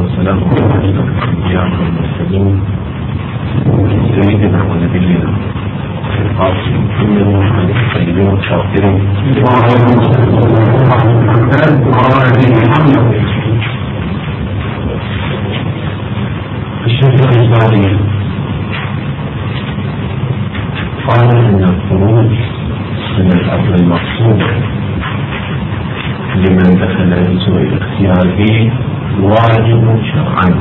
والسلام على الأنبياء والمرسلين سيدنا ونبينا القاسم محمد وعلى الطيبين الطاهرين الشيخ الألباني قال إن الخروج من الأرض المقصودة لمن دخل بسوء الاختيار به واجب شرعا.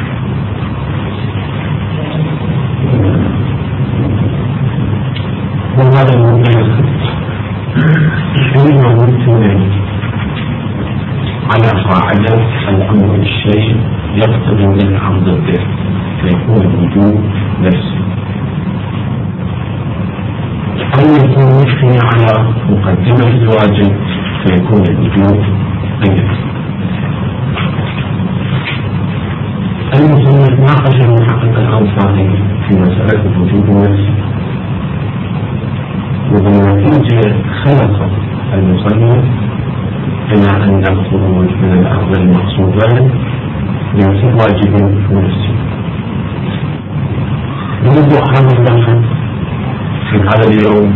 وهذا الموضوع حين ممكن على قاعدة الأمر الشيء يقتضي من عرض به فيكون الوجوب نفسه، أو يكون مشكلة على مقدمة الواجب فيكون الوجوب غير. المصنف ناقش المحقق الأنصاري في مسألة الوجوب نفسه، وبالنتيجة خلق المصنف إلى أن الخروج من الأرض المقصودة ليس واجبا نفسي. موضوع هذا البحث في هذا اليوم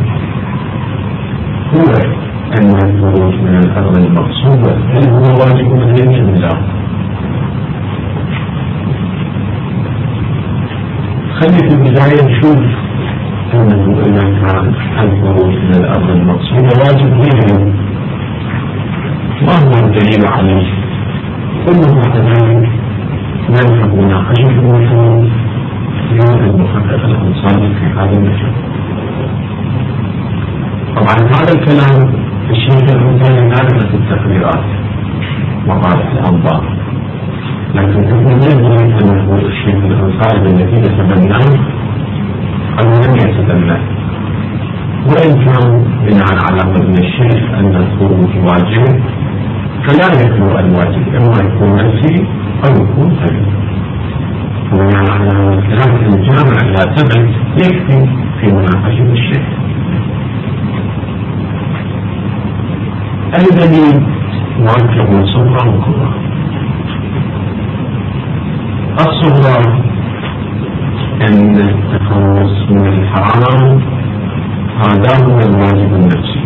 هو أن الخروج من الأرض المقصودة هل هو واجب غير أم لا؟ خلي في البداية نشوف أنه إذا كان الخروج من الأرض المقصودة واجب غير ما هو الدليل عليه؟ ثم بعد ذلك نذهب مناقشة المثال للمحقق الأنصاري في هذا المجال. طبعا هذا الكلام الشيخ الأنصاري نعرف التقريرات وقال الأنظار، لكن نحن لا نريد أن نقول الشيخ الأنصاري الذي يتبناه أو لم يتبناه، وإن كان بناء على مبنى الشيخ أن الخروج واجب فلا يكون الواجب إما يكون نفسي أو يكون غيري. وبناء على هذا الكلام الجامع لا تبعد يكفي في مناقشة الشيخ. الدليل مركب من صغرى وكبرى. الصغرى أن التخلص من الحرام هذا هو الواجب النفسي،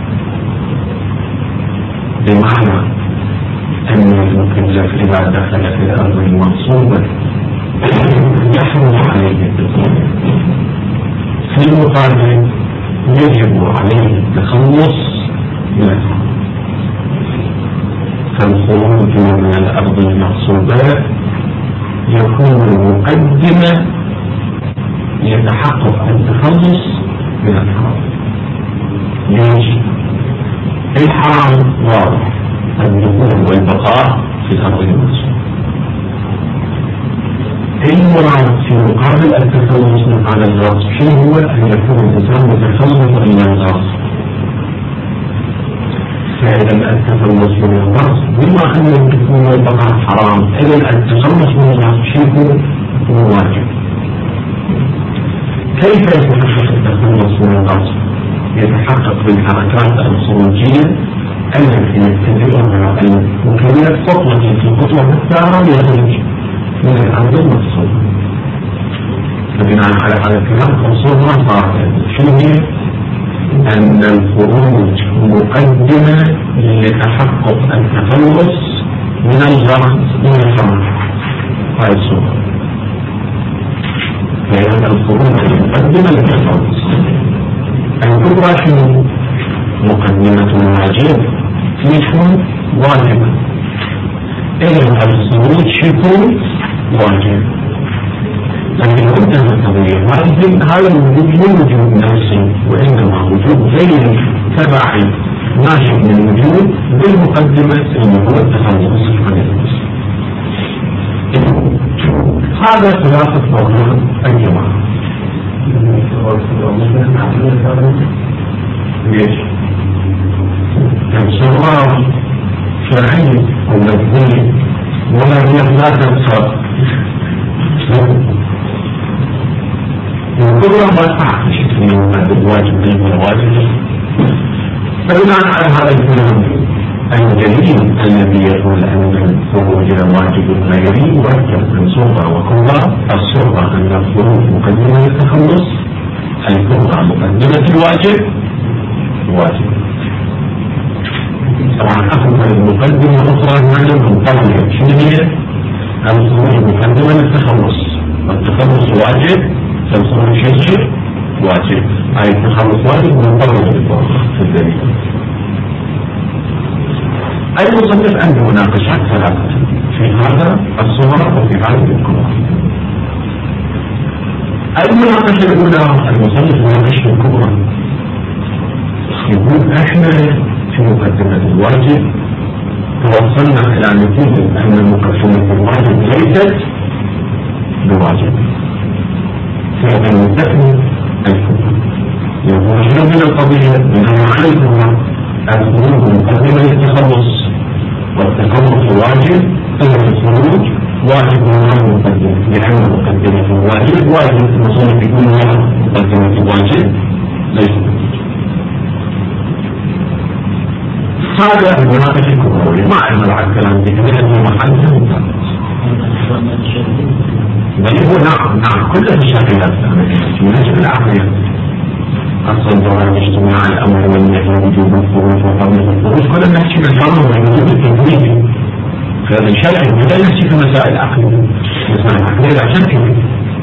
بمعنى أن المكلف إذا دخل في الأرض المغصوبة يحرم عليه الدخول، في المقابل يجب عليه التخلص من الحرام. فالخروج من الأرض المغصوبة يكون مقدمة يتحقق التخلص من الحرام. ليش؟ الحرام واضح، الدخول والبقاء في الأرض المغصوبة. المراد في مقابل التخلص من هذا الغصب شنو هو؟ أن يكون الإنسان متخلصا من الغصب. فإذا التخلص من الغصب بما أن الدخول والبقاء حرام، إذا التخلص من الغصب شنو هو واجب. كيف يتحقق التخلص من الغصب؟ يتحقق بالحركات الخروجية التي يتبعها المكلف خطوة في خطوة مختارة ليخرج من الأرض المقصودة. فبناء على هذا الكلام خصوصا صار شنو هي؟ أن الخروج مقدمة لتحقق التخلص من الغرض من الحرام. هاي الصورة. فإذا الخروج مقدمة للتخلص. الكبرى شنو؟ مقدمة الواجب يكون واجبا. إذا الخروج يكون واجب، لكن انتهى القضية. هذا الوجود مو وجود نفسي، وإنما وجود غير تبعي ناشئ من الوجود بالمقدمة اللي هو التخلص عن النفس. هذا خلاصة موضوع الجماعة. ليش؟ الصغار شرعي أو لفظي ولا هي لا تنصر الكبرى ما تعرف شكل الواجب من الواجب. فبناء على هذا الكلام الدليل الذي يقول أن الخروج إلى الواجب الغيري يركب من صغرى وكبرى. الصغرى أن الخروج مقدمة للتخلص، الكبرى مقدمة الواجب واجب. طبعا أخذ المقدمة الأخرى هنا منطلقة شنو هي؟ الخروج مقدمة للتخلص، والتخلص واجب، فالخروج شيء واجب، أي التخلص واجب منطلقة في الدليل. المصنف عنده مناقشات ثلاثة في هذا الصغرى وفي هذه الكبرى. المناقشة الأولى المصنف يناقش في الكبرى، يقول احنا في مقدمة الواجب توصلنا إلى نتيجة أن مقدمة الواجب ليست بواجب، فنستثني الكبرى. يقول شنو من القضية بناء على الكبرى؟ الخروج مقدمة للتخلص، والتخلص واجب، الخروج واجب وغير مقدم، لأن مقدمة الواجب واجب. المصنف يقول مقدمة الواجب ليس بواجب. هذا المناقشة الكبروية، ما أعلم على الكلام لأنه محلها متعلق. بل هو نعم كلها مشاكلات من أجل العقلية. أصل دوران الاجتماع الأمر والنهي وجوب الخروج وحرمة الخروج كلنا نحكي بالحرم ووجوب التجويد، فهذا شرعي ولا نحكي في مسائل عقلية. مسائل عقلية لا شك فيه.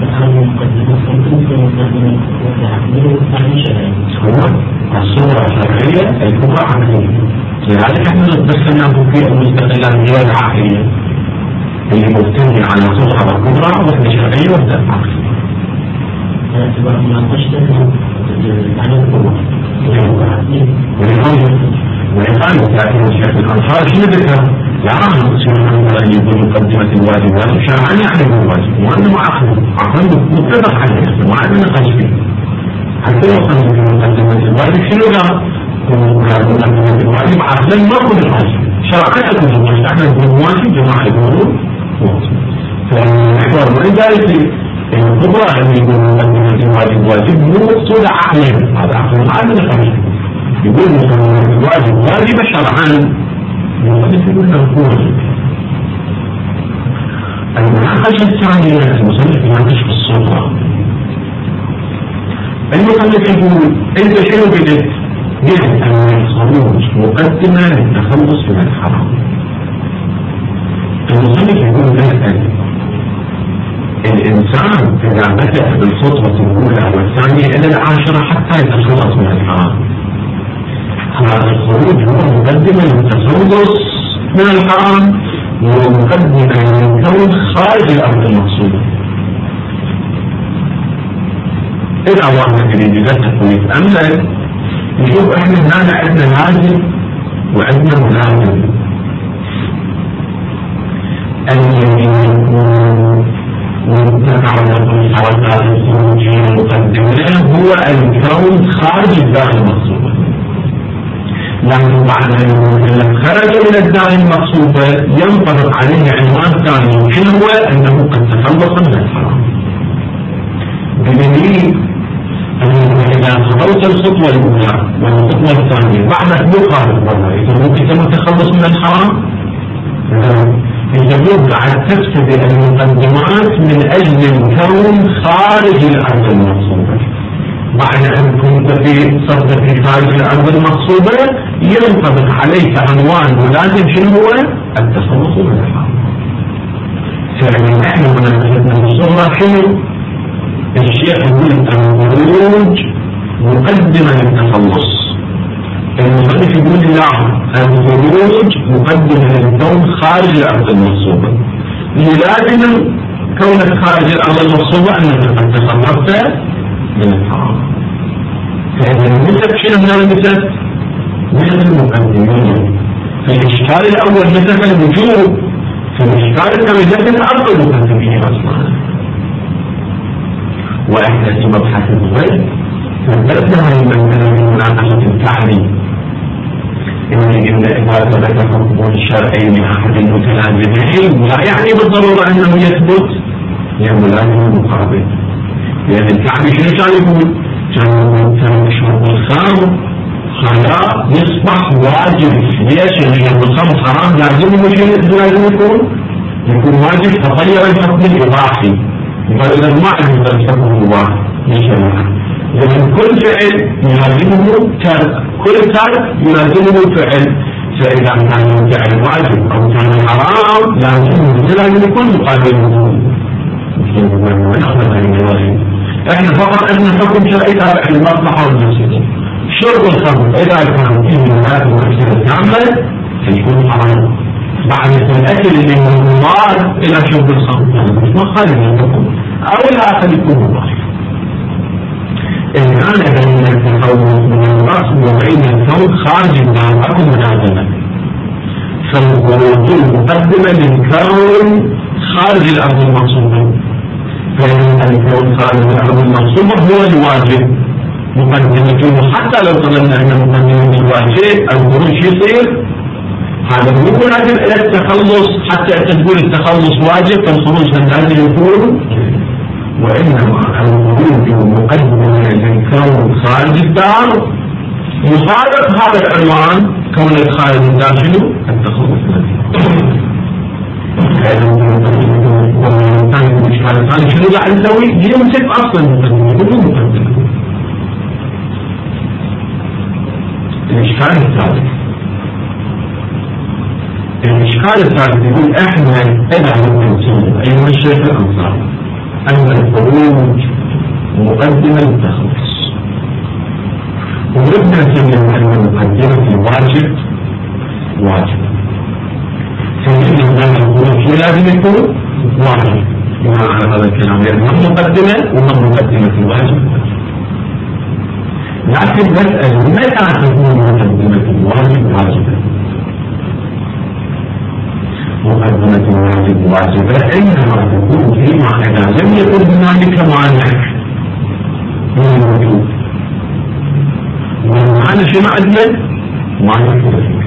هو الصورة الشرعية الكبرى عقلية، لذلك احنا نتبسلنا في المستقلات غير العقلية اللي مبتنية على صورة الكبرى واحدة شرعية واحدة عقلية. ويقال لكن الشيخ الأنصار شنو ذكر؟ يرى المسلمون أن يكون مقدمة الواجب واجب شرعا يعني الواجب، وأنه عقل متفق عليه ما عندنا نقاش فيه. حتى يوصل في مقدمة الواجب شنو قال؟ مقدمة الواجب عقلا ما هو الواجب، شرعا يكون الواجب. احنا نقول واجب، جماعة يقولون واجب. فالمحور من ذلك الكبرى اللي يقول مقدمة الواجب واجب مو مقصود عقلا، هذا عقل ما عندنا نقاش فيه. يقول الواجب واجب شرعا، يقول له واجب. المناقشة الثانية المصنف يناقش في الصورة. المصنف يقول انت شنو بدك؟ قلت ان الخروج مقدمة للتخلص من الحرام. المصنف يقول لا، الانسان اذا بدأ بالخطوة الاولى والثانية الى العاشرة حتى يتخلص من الحرام، هذا الخروج هو مقدمة للتخلص من الحرام ومقدمة للكون خارج الأرض المقصودة. إذا واحد يريد يدقق ويتأمل نشوف احنا هنا عندنا لازم وعندنا ملازم. الذي يكون متعرض لحركات الخروج المقدمة هو الكون خارج الدار المقصودة، لأنه بعد أن خرج من الدار المقصودة ينطبق عليه عنوان ثاني، وشنو هو؟ أنه قد تخلص من الحرام. بدليل أنه إذا خطوت الخطوة الأولى والخطوة الثانية بعد يقارب والله إذا ممكن تتخلص من الحرام؟ إذا يبقى تفسد المقدمات من أجل الكون خارج الأرض المقصودة. بعد أن كنت في صدق خارج الأرض المقصودة ينطبق عليك عنوان ولازم شنو هو؟ التخلص من الحرام. فعلا نحن من الصورة شنو؟ الشيخ يقول الخروج مقدمة للتخلص. المصنف يقول لا، الخروج مقدمة للكون خارج الأرض المقصودة، لازم كونك خارج الأرض المقصودة أنك قد تخلصت من الحرام. فإذا النسب شنو من النسب؟ من المقدمين. في الإشكال الأول نسب الوجوب، في الإشكال الثاني نسب الأرض المقدمين أصلا. وإحنا في مبحث الغيب فبدأنا من مناقشة التعليم. إن إذا ثبت حكم الشرعي من أحد المتلازمين لا يعني بالضرورة أنه يثبت لازم المقابل. لأن الكعبي شنو كان يقول؟ كان يشرب الخمر خلاص يصبح واجب. ليش؟ لأن الخمر حرام لازم يكون يكون واجب تغير الحكم الإضافي، وإذا ما عجب الحكم الإضافي للشريعة، لأن كل فعل يلازمه ترك، كل ترك يلازمه فعل، فإذا كان الفعل واجب أو كان حرام لازم يكون مقابل احنا فقط ان حكم شرعي تابع للمصلحة والمفسدة. شرب الخمر اذا كان فيه منافع ومفسدة تعمل فيكون حرام، بعد الاكل اللي من المضاد الى شرب الخمر ما خالف الحكم، او الاخر يكون مباح. ان كان بين التخلص من الرسم وبين الكون خارج النار اكو منازلة، فالوجود المقدمة للكون خارج الارض المقصودة، فإن الكون خارج الأرض المنصوبة هو الواجب مقدمته، حتى لو قلنا أن مقدمة الواجب الخروج يصير هذا مو لازم إلى التخلص، حتى تقول التخلص واجب فالخروج لازم يكون، وإنما الخروج مقدمة للكون خارج الدار يخالف هذا العنوان كون الخارج الدار شنو؟ التخلص. كان شنو قاعد نسوي؟ يمسك اصلا بدون مقدمه. الاشكال الثالث يقول احنا ادعو التنسيق ايها الشيخ الانصار ان الخروج مقدمه للتخلص، ونبدا نسمي ان مقدمه الواجب واجب، فإن الخروج لازم يكون واجب. بناء على هذا الكلام لأنه مقدمة وهم مقدمة الواجب، لكن نسأل متى تكون مقدمة الواجب واجبة؟ مقدمة الواجب واجبة إنما تكون فيما إذا لم يكن هنالك مانع من الوجود، والمعنى شنو عندنا؟ ما يكون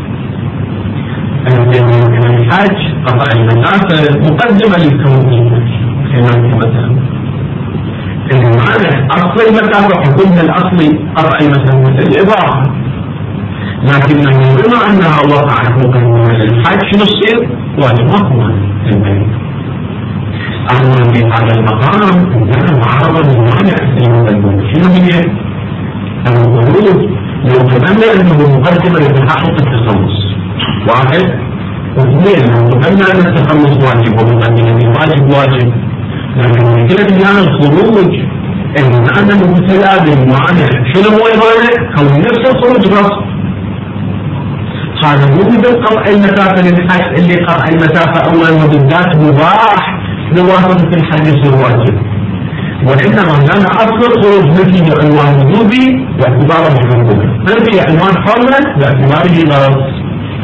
الحاج قطع المسافة مقدمة للكون خلال مثلا المعنى أصل المسافة حكمها الأصلي قطع المسافة الإضافة، لكنه بما أنها وقعت مقدمة للحاج شنو يصير؟ واجب مقوى البيت. أما في هذا المقام كان معرضا للمانع المقدمة شنو هي؟ الخروج لو تبنى أنه مقدمة لتحقق التخلص واحد، واثنين لو تبنى أن التخلص واجب ومقدمة الواجب واجب، لكن مشكلة الآن الخروج إن أنا مبتلى بالمعنى شنو هو المعنى؟ كون نفس الخروج غصب، هذا مو مثل قطع المسافة للحج اللي قطع المسافة أولا وبالذات مباح بواسطة الحج يصير واجب، وإنما كان أصل الخروج نتيجة عنوان وجوبي باعتباره محرم، نتيجة عنوان حرمة باعتباره غلط.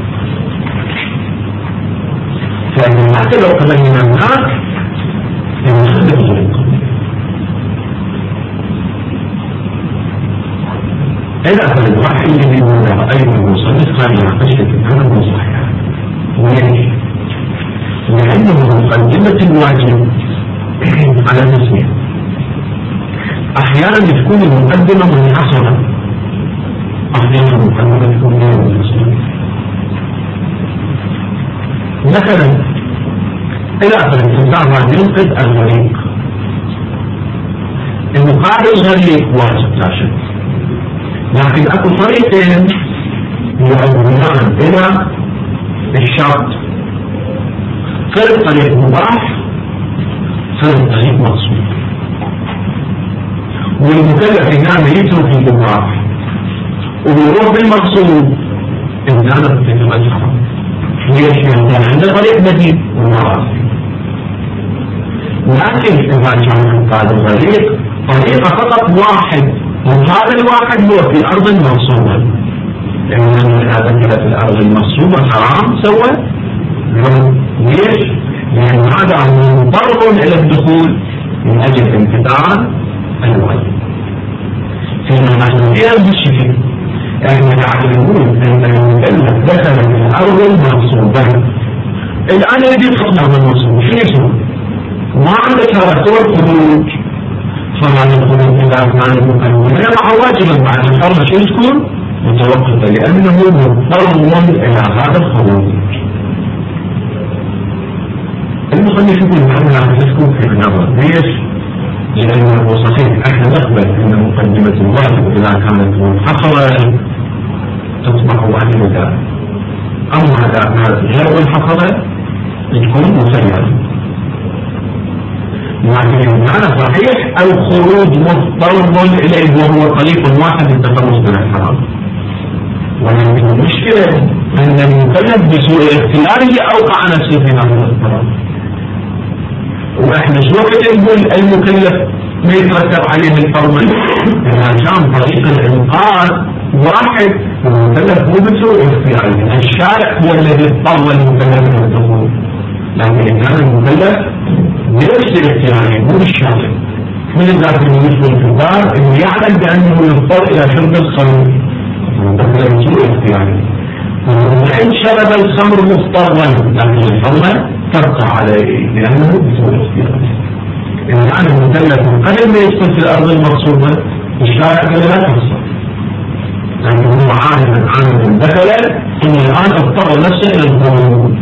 فإن حتى لو قبلنا الناس ينخدم الغريق. إذا كان الوحي الذي رأيه المصنف قال يناقشك هذا صحيح، وليش؟ لأنه مقدمة الواجب على نسبه أحيانا تكون المقدمة منحصرة، أحيانا المقدمة تكون غير منحصرة. مثلا إذا كان الإنسان ينقذ الغريق، المقابل الغريق واجب لا شك، لكن أكو طريقين يؤديان إلى الشرط، فرق طريق مباح فرق طريق مقصود، والمكلف إنما يترك المباح ويروح بالمقصود إنما بتتم الحرام. ليش؟ كان عنده طريق بديل والمرأة، لكن إذا كان هذا الطريق طريقة فقط واحد، وهذا الواحد هو في الأرض المغصوبة، لأن هذا في الأرض المغصوبة حرام سوى. ليش؟ لأن هذا مضطر إلى الدخول من أجل امتثال الواجب. فيما نحن فيها بالشكل يعني نعلمون أن المكلف دخل من الأرض المغصوبة، الآن يريد يدخل الأرض المغصوبة شو يسوي؟ ما عندك هذا الخروج، فهذا الخروج إذا كان المكلف يقع واجبا بعد الحرمة شو تكون؟ متوقفة، لأنه مضطر إلى هذا الخروج. المصنف يقول هذا مسكوك في النظر. ليش؟ لأنه صحيح احنا نقبل أن مقدمة الواجب إذا كانت منحصرة تصبح واجبة، أما إذا غير منحصرة تكون مسيرة. لكن المعنى صحيح الخروج مضطر إليه وهو طريق واحد للتخلص من الحرام. ولكن المشكلة أن المكلف بسوء اختياره أوقع نفسه في هذا الاضطراب. واحنا شو وقت نقول المكلف ما يترتب عليه الفرمان؟ إذا كان طريق الإنقاذ واحد المكلف مو بسوء اختياره، الشارع هو الذي اضطر المكلف للدخول. لكن إن كان المكلف بنفس اختياره مو بالشارع، من ذاك المسلم في الدار انه يعلم بانه يضطر الى شرب الخمر وبدل بسوء اختياره. وان شرب الخمر مضطرا لكن الحرمه تبقى عليه لانه بسوء اختياره. ان كان المكلف قبل ما يدخل في الارض المقصوده الشارع قال لا تحصل، لانه هو عالم دخل ثم الان اضطر نفسه الى الخروج.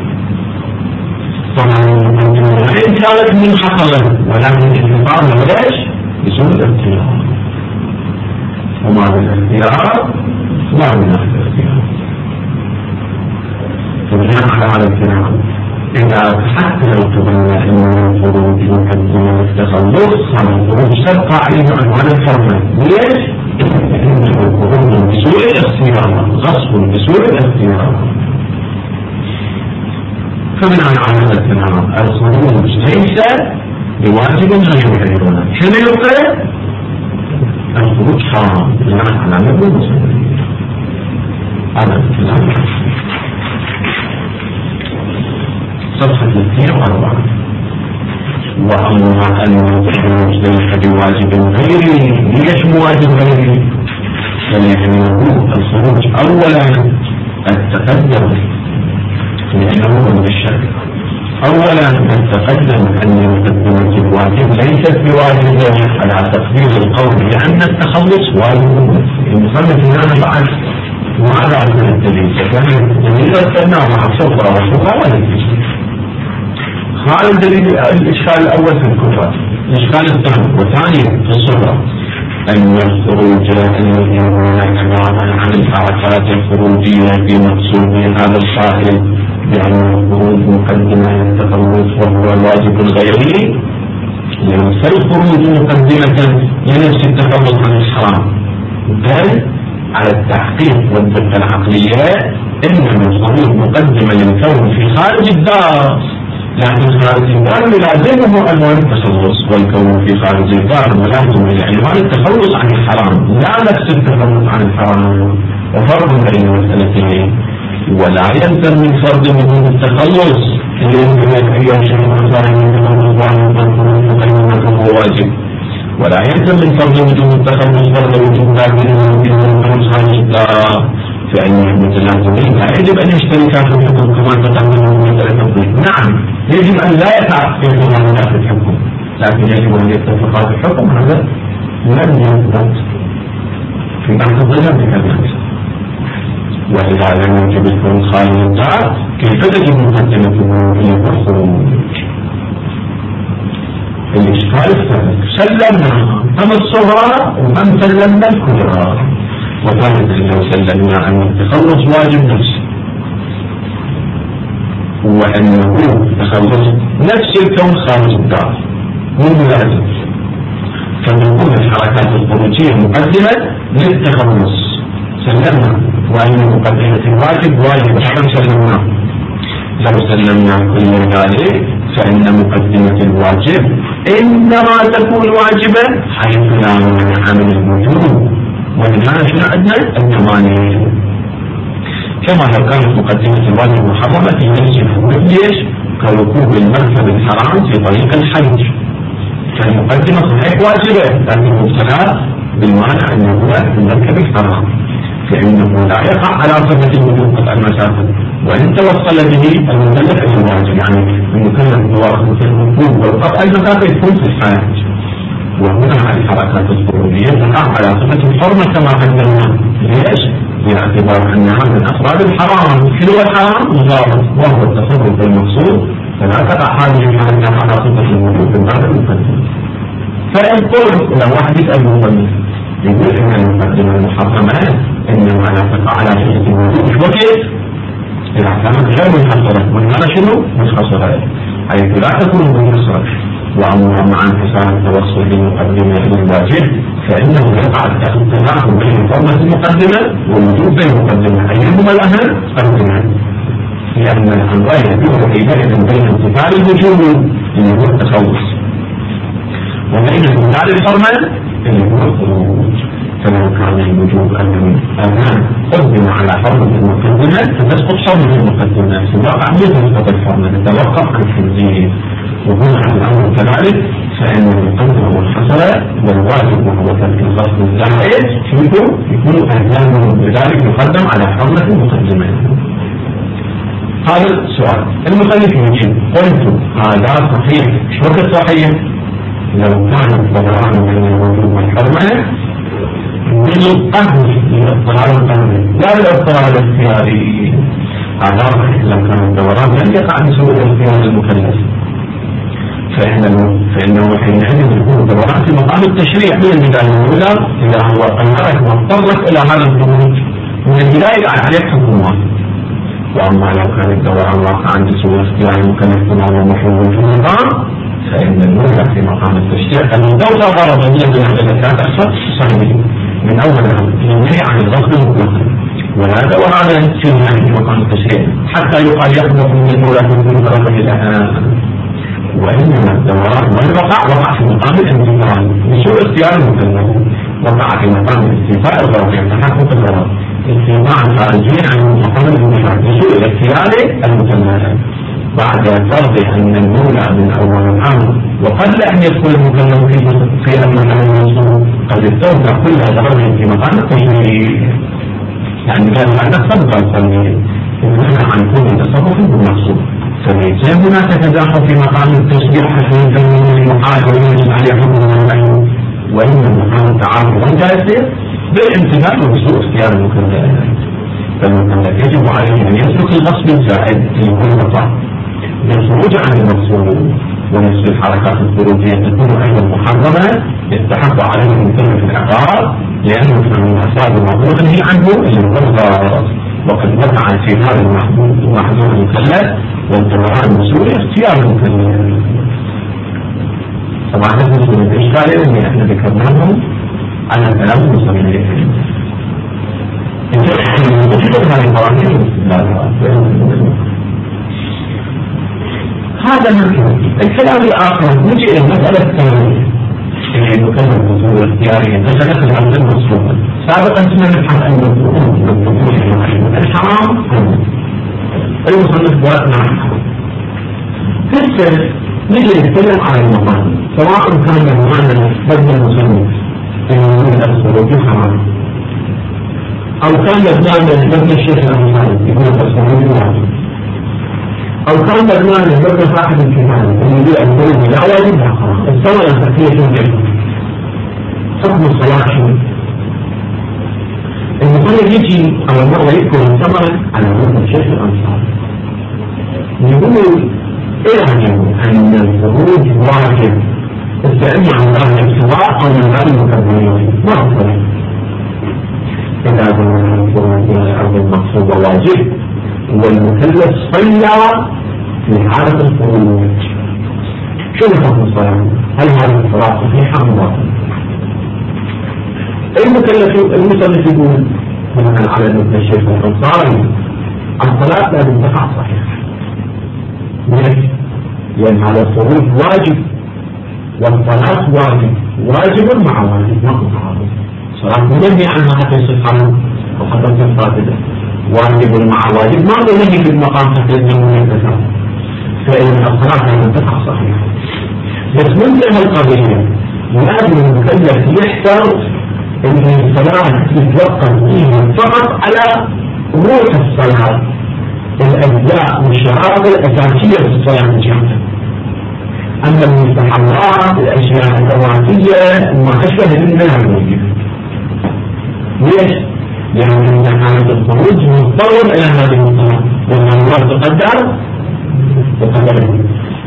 طبعا وإن كانت منحصرة ولكن الانتقام ليش؟ بسوء الاختيار. وما بالاختيار لا من الاختيار. فبناء على هذا الكلام إذا حتى لو تبنى أن الخروج مقدمة التخلص عن الخروج تبقى عليه عنوان الحرمة. ليش؟ لأنه الخروج بسوء الاختيار، غصب بسوء الاختيار. فبناء على هذا الكلام الخروج ليس بواجب غير حيوان. شنو يقول؟ الخروج حرام بناء على مبنى مسلم. هذا الكلام صفحة 204. وأما أن الخروج ليس بواجب غيري، ليش مواجب غيري؟ فلأنه الخروج أولا التقدم لأنه بالشك. أولا أن تقدم أن مقدمة الواجب ليست بواجب على تقدير القول لأن التخلص واجب. المصنف هنا بعد ماذا عن الدليل؟ فكان الدليل استناه مع الشرطة والشرطة ولا يجوز. هذا الدليل الإشكال الأول في الكفر، الإشكال الثاني وثاني في الصغرى أن الخروج الذي تماما عن الحركات الخروجية في مقصود هذا القائل بأن الخروج مقدمة للتخلص وهو الواجب الغيري، ليس الخروج مقدمة لنفس التخلص عن الحرام، بل على التحقيق والدقة العقلية إنما الخروج مقدمة للكون في خارج الدار، لكن خارج الدار يلازمه عنوان التخلص، والكون في خارج الدار ملازم لعنوان التخلص عن الحرام لا نفس التخلص عن الحرام. وفرق بين المسألتين، ولا يلزم من فرض وجود التخلص واجب، ولا يلزم من فرض وجود التخلص فرض وجود من خارج الدار، فإنهم متلازمين لا يجب أن يشتركا في الحكم كما تقدم من مسألة. نعم يجب أن لا يتعاقبا في الحكم، لكن يجب أن يتفقا في الحكم. هذا لم يثبت في بعض الظلم بهذا. وإذا لم يجب الكون خارج الدار كيف تجب مقدمة الخروج؟ الإشكال الثالث سلمنا أم الصغرى وأم سلمنا الكبرى، وثالث لو سلمنا أن التخلص واجب نفسي وأنه تخلص نفس الكون خارج الدار مو لازم، فنقول الحركات الخروجية مقدمة للتخلص سلمنا، وأن مقدمة الواجب واجب حرم سلمنا. لو سلمنا كل ذلك فإن مقدمة الواجب إنما تكون واجبة حيث لا مانع من الوجوب، ولهذا شنو عندنا الثمانية، كما لو كانت مقدمة الواجب محرمة في نفس الحدود. ليش؟ كركوب المركب الحرام في طريق الحج، فالمقدمة صحيح واجبة لكن مبتلى بالمانع أنه هو المركب الحرام، فإنه لا يقع على صفة الوجوب قطع المسافة، وإن توصل به المكلف إلى الواجب، يعني المكلف بواجب الوجوب والقطع المسافة يكون في الحج. وهنا الحركات الخروجية تقع على صفة الحرمة كما قدمنا. ليش؟ باعتبار أنها من أفراد الحرام. شنو الحرام؟ مضارب، وهو التصرف المقصود، فلا تقع هذه المعنى على صفة الوجود من بعد المقدمة. فإن قلت لو واحد يسأل المصنف يقول إن المقدمة المحرمة إنما لا تقع على صفة الوجود مش وكيف إذا كانت غير منحصرة، وهذا شنو؟ منحصرة حيث لا تكون منحصرة. وأما مع انحصار التوصل بالمقدمة إلى الواجب فإنه يقع التناقض بين حرمة المقدمة والوجوب بين المقدمة، أيهما الأهم؟ الأهم، لأن الأمر يكون حينئذ بين انتفاع الوجوب اللي هو التخلص وبين انتفاع الحرمة اللي هو الخروج. فلو كان الوجوب الآن قدم على حرمة المقدمة فتسقط حرمة المقدمة، سواء عملت الحرمة تتوقف عن التنزيل. وهنا الأمر كذلك فإن المقدمة منحصرة والواجب وهو ترك الغصب الزائد يكون أهلام بذلك يقدم على حرمة المقدمة. هذا السؤال المخلف يجيب قلت هذا صحيح. شو وقت صحيح؟ لو كان الضرران بين الوجوب والحرمة بالقهر للاضطرار القهري لا بالاضطرار الاختياري. هذا صحيح لو كان الدوران لم يقع بسوء اختيار المكلف فإنه حينئذ يكون الدوران في مقام التشريع من البداية الأولى إذا هو قررك واضطرك إلى هذا الخروج من البداية بعد عليك حكومات. وأما لو كان الدوران واقعا بسوء اختيار المكلف تماما محول في النظام فإن الأولى في مقام التشريع فمن دولة غرض من الإذا تحصل صحيح من أولها ينهي عن الغصب المطلق ولا دوران في مقام التشريع حتى يقال يحدث من الأولى في الدرجة الأهم. وإنما الدوران وقع في مقام الانتفاع بسوء اختيار المكلف، وقع في مقام الاستيفاء الغرض تحقق الغرض استيفاء خارجيا عن مقام الانتفاع بسوء اختيار المكلف بعد فرض أن المولى من أول الأمر. وقبل أن يدخل المكلف في أمر الرسول قد استوفى كل ضرر في مقام التشريع، يعني كان هذا سبب القانون إنما عن كل تصرف بالمقصود، فليس هناك تداخل في مقام التشريع حتى يبين المحال ويجب عليه حكم العلم، وإن مقام التعارض والتأثير بالامتثال وبسوء اختيار المكلف. فالمكلف يجب عليه أن يترك الغصب الزائد في كل مقام للخروج عن المقصود. ونفس الحركات الخروجية تكون أيضا محرمة يستحق عليه المكلف العقاب لأنه من الأسباب المحظور هي عنه الغرض، وقد وقع في هذا المحظور المكلف والدوران بسوء اختيار المكلف. طبعا هذا من الإشكال اللي احنا ذكرناهم على كلام المصنفين. هذا الكلام الآخر نجي إلى المسألة الثانية اللي المكلف بسوء اختياره نتكلم عن المصروف. سابقا كنا نبحث عن الحرام المصنف بواتنا عن الحرام. هسه نجي نتكلم عن المقام سواء كان بمعنى بدل المصنف من الخروج حرام أو كان بمعنى بدل الشيخ الأمثال يقول الخروج واجب، أو كان بمعنى بدل صاحب الكتاب اللي يقول الخروج لا واجب لا حرام. الثمرة التحقيقية جدا حكم الصلاة شو؟ المصنف يجي أول مرة يذكر الثمرة على وجه الشيخ الأمثال يقول اعلم أن الخروج واجب استعمل عن باب الابتغاء أو من باب المكبرين ما هو صحيح. إذا كنا الخروج إلى الأرض المقصودة واجب والمكلف صلى في حالة الخروج شو حكم الصلاة؟ هل هذه الصلاة صحيحة أم باطلة؟ المكلف يقول مثلا على ابن الشيخ الأنصاري الصلاة لازم تقع صحيحة. ليش؟ لأن هذا الخروج واجب والصلاة واجب مع واجب ما هو تعارض. صلاة منهي عنها حتى يصير حرام وحتى تصير فاسدة، واجب مع واجب ما هو نهي في المقام حتى ينمو ينتفع. فإن الصلاة لازم تقع صحيحة. بس منتهى القضية لازم المكلف يحترم ان الصلاة تتوقف فيها فقط على روح الصلاة الأجزاء والشرائط الأساسية في الصلاة من جهة. أما المستحضرات الأشياء الرواتية ما أشبه منها الواجب. ليش؟ لأن حالة الخروج مضطر إلى هذه الصلاة لأن الله تقدر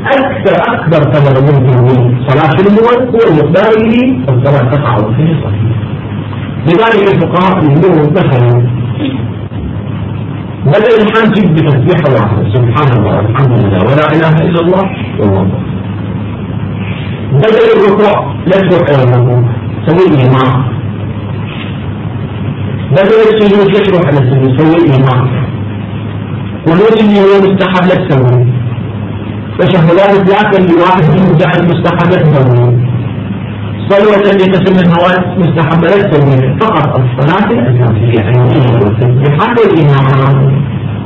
أكبر قدر ممكن من صلاة الموت هو المقدار اللي الصلاة تقع فيه صحيح. لذلك الفقهاء يقولون مثلا بدل الإنسان تجيب بتسبيحة واحدة سبحان الله الحمد لله ولا إله إلا الله والله أكبر. بدل الركوع لا تروح إلى الركوع سوي الإمام. بدل السجود لا تروح إلى السجود سوي الإمام. والوجه اللي هو مستحب لا تسوي. فشهادات الثلاثة اللي واحد منهم جعل مستحب لا تسوي. صلوة اللي تسمى النوافل مستحبة لا تسوي. فقط الصلاة الأساسية يعني حتى الإمام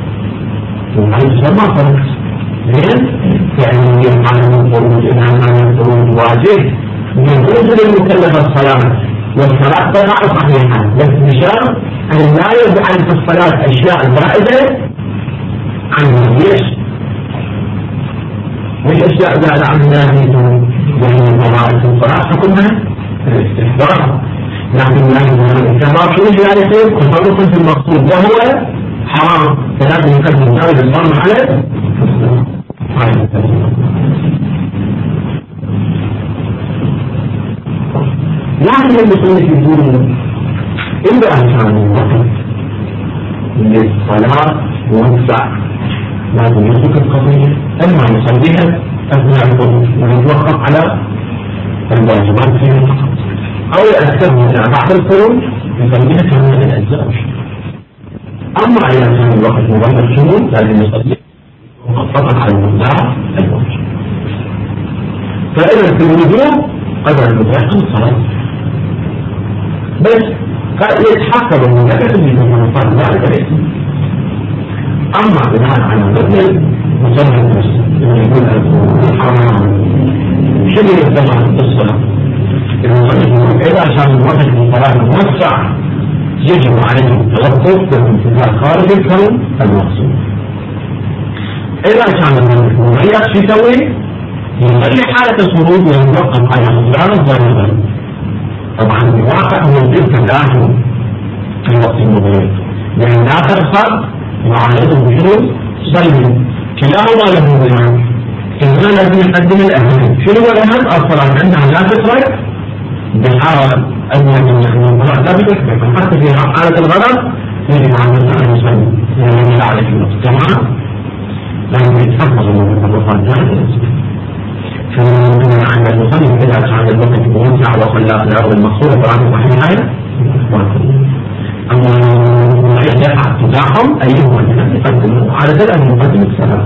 ما فرق. زين يعني يفعل الخروج الإمام عن الخروج واجب من رجل المكلف الصلاة والصلاة تقع صحيحة بس بشرط أن لا يجعل في الصلاة أشياء زائدة عن ليش؟ مش أشياء زائدة عن الله يعني مواعيد الصلاة حكمها الاستحضار لكن الإستحضار شو يعني خير وفرق في المقصود وهو حرام فلازم يقدم ذلك الصلاة عليه. يعني المسلمين يقولون إلا عشان الوقت للصلاة موسع لازم يترك القضية أما نصليها أثناء الوضوء ونتوقف على الواجبات فيها فقط أو أكثر بعد الخروج نصليها كما من الأجزاء. أما إذا كان الوقت مباشر الشمول لازم نصلي مخصصا على المبدع الوجه. فإذا في الوجوب قدر المباشر الصلاة بس يتحقق من ذلك من مصار ذلك الاسم. أما بناء على الرجل مصر المسلم يقول الحرام شبه الزمن الصلاة إذا كان الوقت من صلاة موسع يجب عليه التوقف بالانتظار خارج الكون المقصود. إذا كان المريض شو يسوي؟ يخلي حالة الخروج ويتوقف على مقدار الضرورة. طبعا الواقع هو الجزء الآخر في وقت المريض لأن لا ترخص وعليه بشروط صلي كلاهما له بناء. إذا لازم يقدم الأهم. شنو هو الأهم؟ الصلاة عندها لا تترك بالحالة أدنى من المرأة لا بتشبه حتى في حالة الغضب يجب على الإنسان يصلي لأنه لا عليه الوقت تمام لأنه يتحفظ من التصرفات جاهزة. فمن عند المصلي إذا كان الوقت موسع وصلى في الأرض المقصودة فعنه صحيحة أما إذا اتباعهم أيهما الذي يقدمه على ذلك أن يقدم الصلاة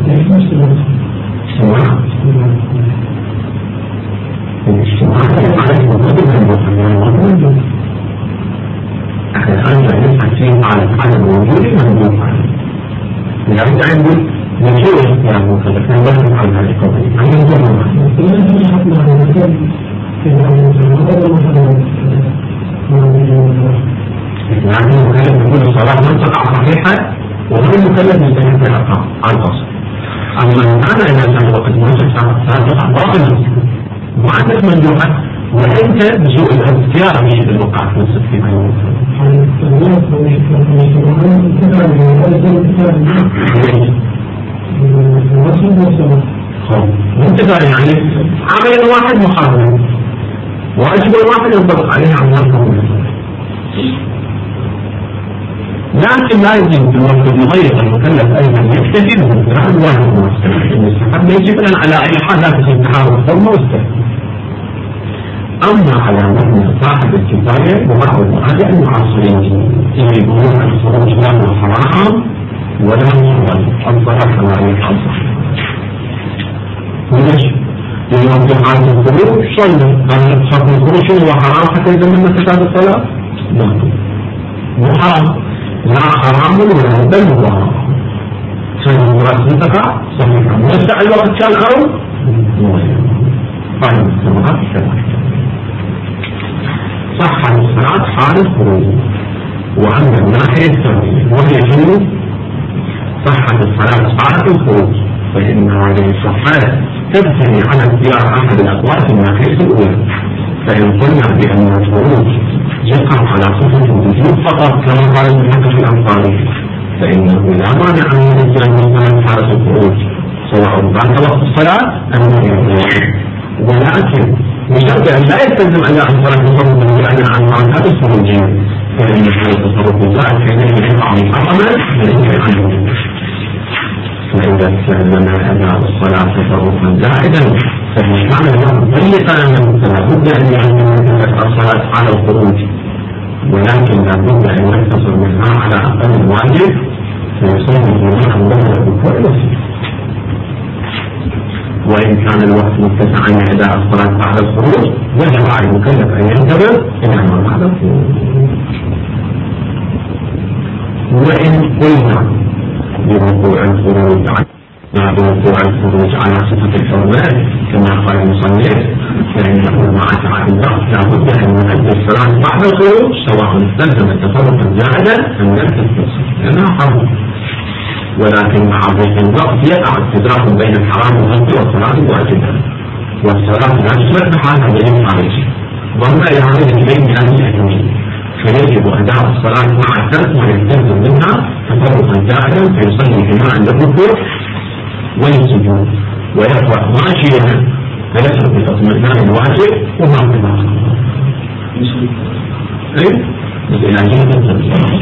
الاجتماع على المقدم المقدم الآن يبحث فيه على الوجود الموجود لأن عندي نجوء يعني مكلف نبهر عن هذه القضية عن الجمع يعني المكلف يقول الصلاة من تقع صحيحة وغير المكلف ينتهي في الأرقام عن الأصل. أما المعنى إذا كان وقت موجود تقع باطلا وعندك مندوحة وأنت بسوء الاختيار مش بالوقع في نفسك في معنى انتظار يعني عمل واحد محرم واجب الواحد ينطبق عليه عمل لكن لا يجب في الوقت المغير المكلف ايضا يكتفي بالقراءة الواجب المستحب يجب ان على اي حال لا تخل تحاول الضمه والسهل. اما على مبنى صاحب الكفايه وبعض المراجع المعاصرين يقولون ان الخروج لا حرام ولا الصلاه كما يحصل ليش؟ لأنه في حالة الخروج صلى قال حق الخروج هو حرام حتى إذا من مسجد الصلاة؟ لا مو حرام لا حرام ولا بل هو حرام سيد المرأة تقع صحيحا ويسع الوقت كان خروج طيب السماعات كذلك صح الصلاة حال الخروج وأما الناحية الثانية وهي شنو؟ صحة الصلاة حال الخروج فإن هذه الصحات تبتني على اختيار أحد الأقوال في الناحية الأولى. فإن قلنا بأن الخروج يقع على صفة الوجود فقط كما قال المحقق الأنصاري فإنه لا مانع من الإنسان من حالة الخروج سواء بعد وقت الصلاة أم ولكن بشرط أن لا يستلزم أداء الصلاة تصرف بالفعل عن معنى الخروجين، فإن هذا التصرف الزائد حينئذ يقع محرما فليس عنه. فإذا استلزم أداء الصلاة تصرفا زائدا فإن كان له ضيقا فلا بد أن يعلم الصلاة على الخروج، ولكن لا بد أن يقتصر منها على أقل الواجب فيصير الجماعة له بكل وسيلة. وإن كان الوقت متسعا لأداء الصلاة بعد الخروج وجب على المكلف أن ينتبه إلى ما بعد الخروج. وإن قلنا بوقوع الخروج على صفة الحرمات كما قال المصنف فإنه مع سعة الوقت لا بد أن يؤدي الصلاة بعد الخروج سواء استلزم تصرفا زائدا أم لم تستلزم لأنها حرم. ولكن مع ضيق الوقت يقع استدراك بين الحرام والغلط والصلاة الواجبة، والصلاة لا تصلح بحالها دليل عليه وما إلى هذه البين هذه الأهمية، فيجب أداء الصلاة مع الترك ويستلزم منها تصرفا زائدا فيصلي جماعا للركوع والسجود ويرفع ماشيا فيشرب بالاطمئنان الواجب وما في الآخر. إيه؟ إلى جهة الترك.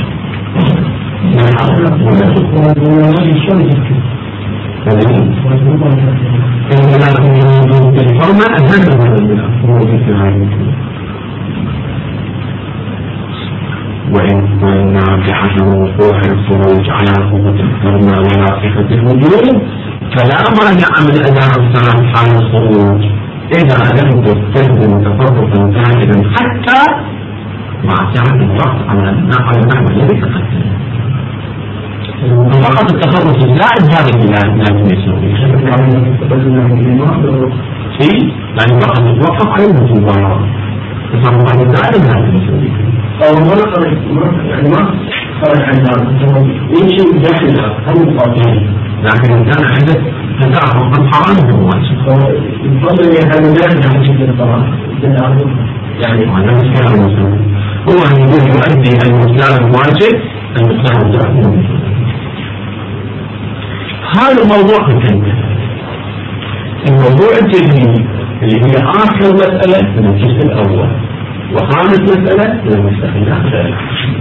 وإن كنا بحسب وقوع الخروج على صفة الحرمة ولا صفة الوجود فلا مانع من أداء الصلاة حال الخروج إذا لم تستلزم تصرفا زائدا حتى مع سعة الوقت على النحو الذي تقدم. فقط التصرف الزائد هذا اللي لازم يسويه. يعني فقط يتوقف على الوجوب. التصرف الزائد لازم يسويه. أو مرة يعني ما خرج عن هذا يمشي داخلها هم القاطعين. لكن إن كان عندك تدافع عن حرام هو واجب. الفضل يحل داخل عن شكل الطعام. يعني هذا مشكلة المسلم. هو أن يقول يؤدي المسلم الواجب المسلم الواجب. هذا الموضوع الثاني. الموضوع الجديد اللي هي آخر مسألة من الجزء الأول. وخامس مسألة من المسألة الثالثة.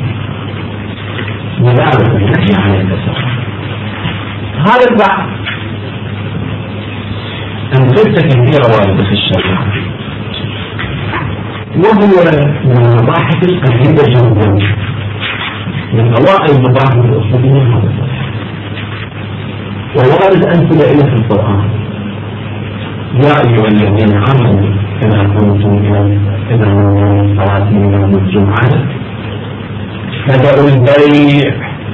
مدارة النهي عن التسرع. هذا البحث أمثلة كثيرة واردة في الشريعة، وهو من المباحث القريبة جدا من أوائل المباحث الأصولية هذا، ووارد أمثلة إلى في القرآن. يا أيها الذين آمنوا إذا قمتم إلى الصلاة من يوم الجمعة فدعوا البيع.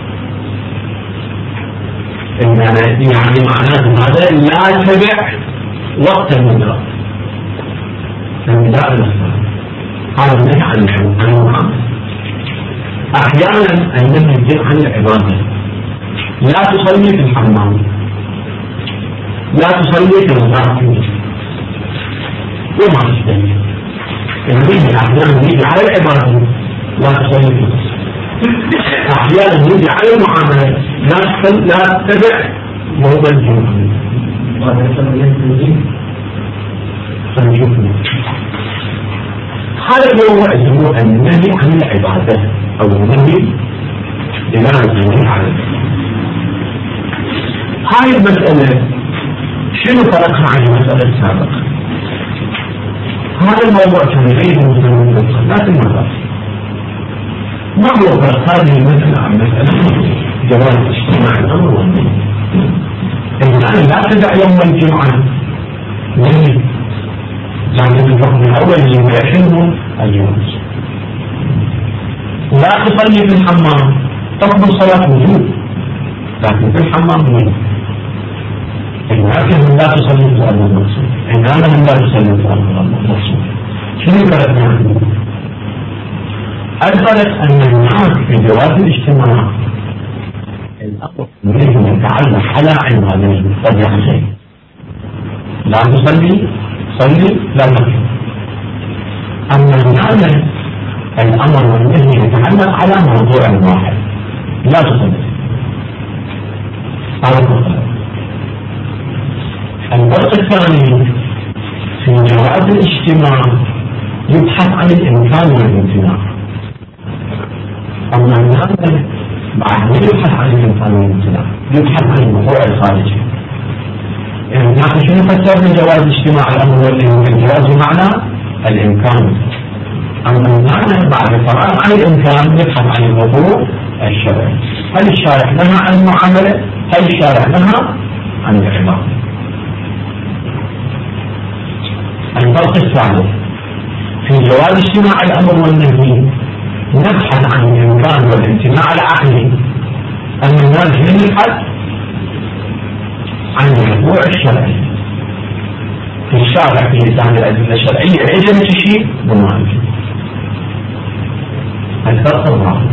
يعني معناه هذا لا تبع وقت النداء. النداء للصلاة هذا النهي عن المعاملة. أحيانا النهي يجب عن العبادة. لا تصلي في الحمام، لا تصلي في المساجد وما تشتهي. النهي أحيانا يجي على العبادة لا تصلي في المساجد. أحيانا يجي على المعاملة لا تتبع يوم الجمعة. هذا الموضوع يسموه النهي عن العبادة أو النهي بمعنى النهي عن العبادة. هاي المسألة شنو فرقها عن المسألة السابقة؟ هذا الموضوع كان يريد المسلمين بالصلاة المرات. ما هو فرق هذه المسألة عن مسألة جواز اجتماع الأمر والنهي؟ الآن لا تدع يوم الجمعة نهي، لكن الحكم الأول يحل الجواز. لا تصلي في الحمام تقبل صلاة وجوب، لكن في الحمام نهي. لكن لا تصلي في الأرض المقصود، إنما لا تصلي في الأرض المقصود. شنو الفرق بينهم؟ الفرق أن الناس في جواز الاجتماع الأمر يريد أن يتعلق على عبادة طبيعتين. لا تصلي صلي لا تقل. أما هذا الأمر والنهي يتعلق على موضوع واحد، لا تصلي. هذا الفرق. الفرق الثاني في جواز الاجتماع يبحث عن الإمكان والامتناع، أما هذا بعد ما يبحث عن الإمكان والامتناع يبحث عن الوقوع الخارجي. نحن شنو فسرنا جواز اجتماع الأمر والنهي؟ الجواز بمعنى الإمكان، أما المعنى بعد الفراغ عن الإمكان يبحث عن الوقوع الشرعي. هل الشارع نهى عن المعاملة؟ هل الشارع نهى عن العبادة؟ الفرق الثالث في جواز اجتماع الأمر والنهي نبحث عن الإمكان والامتناع العقلي، أما النهي يبحث عن الوقوع الشرعي. في الشارع في لسان الأدلة الشرعية عجبت شيء وما عجب. الفرق الرابع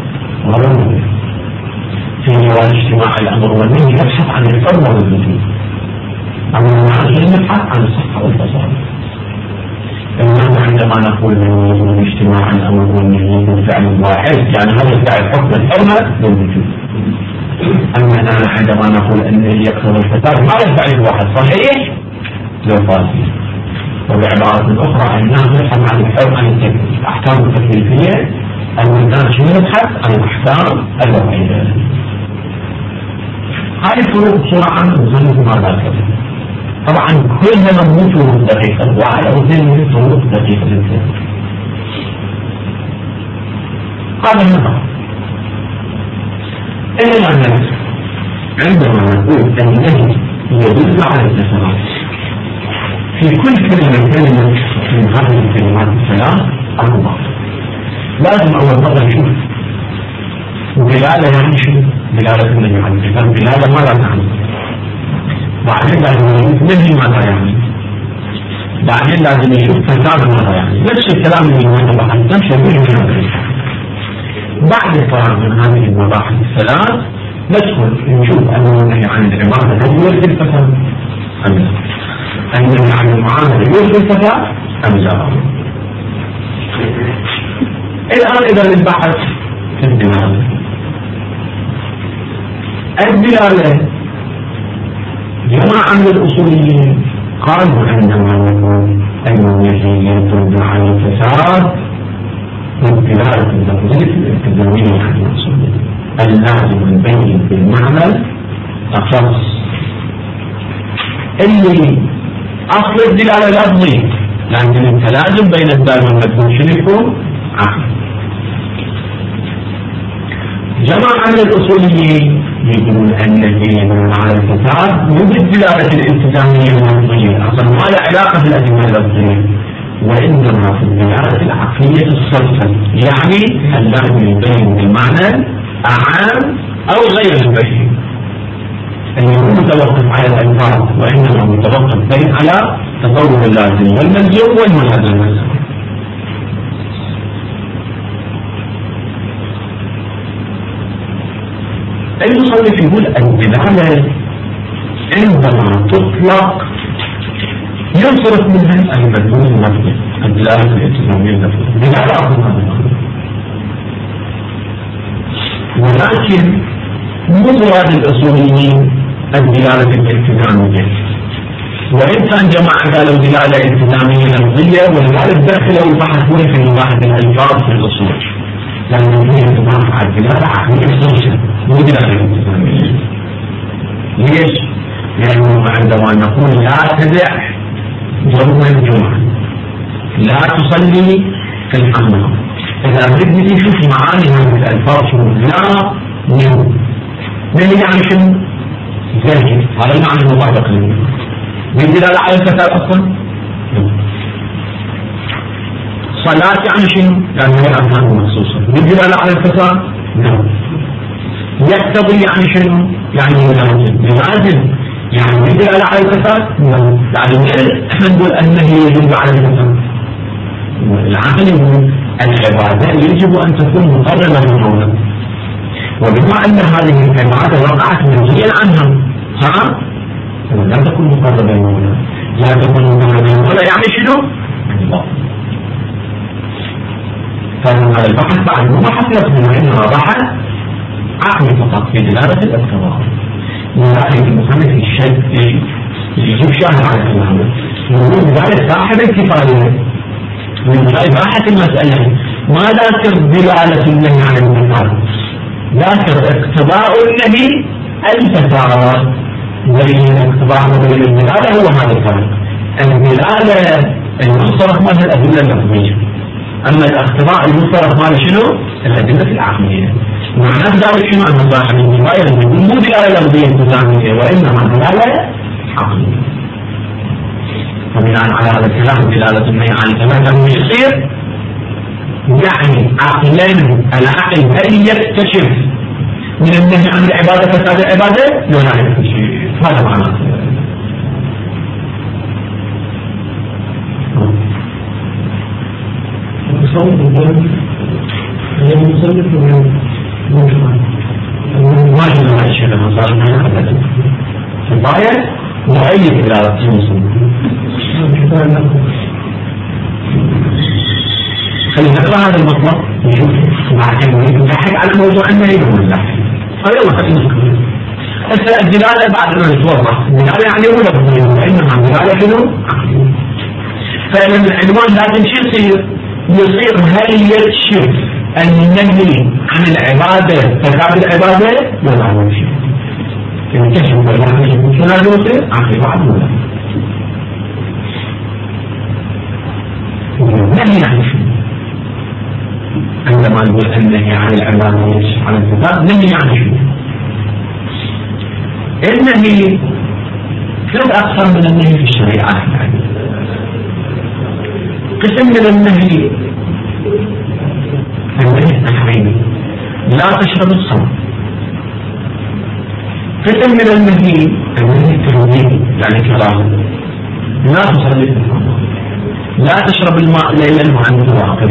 في جواز اجتماع الأمر والنهي يبحث عن الفرض والوجوب، أما النهي يبحث عن الصحة والفساد. إنما عندما نقول من اجتماع الأمر والنهي بالفعل الواحد يعني هذا الفعل حكم الحرمة للوجوب، أما أنا عندما نقول أن يكثر الفساد هذا الفعل الواحد صحيح للفاسد. وبعبارة أخرى أننا نبحث عن الحرمة عن الأحكام التكليفية، أما الناس نبحث عن الأحكام الوضعية. هذه الفروق بصورة عامة نظن ما ذكر. طبعا كلها مو فروق دقيقة، واحد أو اثنين فروق دقيقة جدا. هذا النظر إلا أن عندما نقول النهي يدل على التسامح في كل كلمة من هذه الكلمات الثلاث أنواع، لازم أول مرة نشوف دلالة يعني شنو؟ دلالة النهي عن الكلام دلالة ماذا تعني؟ بعدين لازم نشوف نهي ماذا يعني؟ بعدين لازم نشوف فساد ماذا يعني؟ نفس الكلام اللي هو بعد نمشي به. بعد الفراغ من هذه المباحث الثلاث ندخل نشوف أن النهي عن العبادة هل يوجد الفساد أم لا؟ النهي عن المعاملة يوجد الفساد أم لا؟ الآن إذا البحث في الدلالة، الدلالة جماعة من الأصوليين قالوا عندما نقول أن النهي يدل على الفساد والدلالة اللفظية الالتزامية عن الأصوليين اللازم نبين بالمعنى أخص اللي أصل الدلالة اللفظية، لكن التلازم بين الدال والمدلول شنو يكون؟ عقل. جماعة من الأصوليين يقولون أن الدين يدل على الفساد مو بالدلالة الالتزامية اللفظية، أصلا ما له علاقة بالأدلة اللفظية، وإنما في الدلالة العقلية الصرفة، يعني اللازم يبين بالمعنى أعام أو غير المبين، اللي هو متوقف على الألفاظ وإنما متوقف بين على تطور اللازم والملزوم والملازم. المصنف يقول الدلالة عندما تطلق ينصرف منها المدلول اللفظي، الدلالة الالتزامية اللفظية دلالة أفضل من الأخرى، ولكن مو مراد الأصوليين الدلالة الالتزامية، وإن كان جماعة قالوا دلالة التزامية لفظية ولذلك دخلوا البحث في مباحث الألفاظ في الأصول، لأن هي تبحث عن الدلالة عقلية صرفة مو دلالة التزامية. ليش؟ لأنه عندما نقول لا تدع يوم الجمعة، لا تصلي في الحمام، إذا بدنا نشوف معاني هذه الألفاظ شنو؟ لا يوم من يعني شنو؟ زاجر، هذا المعنى المطابق له. بالدلالة على الفساد أصلا؟ صلاة يعني شنو؟ يعني هي الأركان المخصوصة. بالدلالة على الفساد؟ نعم. يقتضي يعني شنو؟ يعني لازم يعني بالدلالة على الفساد؟ نعم. يعني احنا نقول أنه يجب على الفساد. العقل يقول العبادة يجب أن تكون مقربة من المولى، وبما أن هذه العبادة وقعت منهيا عنها لا تكون مقربة من المولى، لا تكون مقربة من المولى يعني شنو؟ الله. فهذا البحث بعد ما بحث لفظي وإنما بحث عقلي فقط في دلالة الاقتضاء، ولكن المصنف الشيء يجيب شاهد على كلامه يقول ذلك صاحب الكفاية من إباحة المسألة ما ذكر دلالة النهي عن المنكر، ذكر اقتضاء النهي الفساد، بين اقتضاء وبين الدلالة هو هذا الفرق. الدلالة المصطلح مال الأدلة اللفظية، أما الاقتضاء المصطلح مال شنو؟ الأدلة العقلية. معناه ذلك شنو؟ أن صاحب الكفاية مو دلالة لفظية التزامية وإنما دلالة عقلية. وبناء على هذا الكلام دلالة النهي عن التمام يصير يعني عقلا العقل هل يكتشف من النهي عن العبادة فساد العبادة؟ لا يكتشف. هذا معناه. ما يجوز الشيء لما صار معنا أبدا. كفاية مؤيد دلالة المسلم. خلينا نقرأ هذا المطلب نشوف بعدين نضحك على موضوع النهي ولا لا. يلا خلينا نقرأ. هسه الدلالة بعد ما نتوضح الدلالة يعني هو لفظية وإنما الدلالة شنو؟ عقلية. فإذا العنوان لازم شو يصير هل يكشف النهي عن العبادة فساد العبادة؟ لا يعمل شيء. يكشف النهي شنو لازم يصير؟ عقلي بعد ولا. النهي عن شنو؟ عندما نقول النهي عن العبادة ويكشف عن الفساد نهي عن شنو؟ النهي ثلاث أقسام من النهي في الشريعة. قسم من النهي التحريمي لا تشرب الخمر. قسم من النهي التحريمي يعني كراهة لا تصلي في الخمر، لا تشرب الماء ليلا وأنت واقف.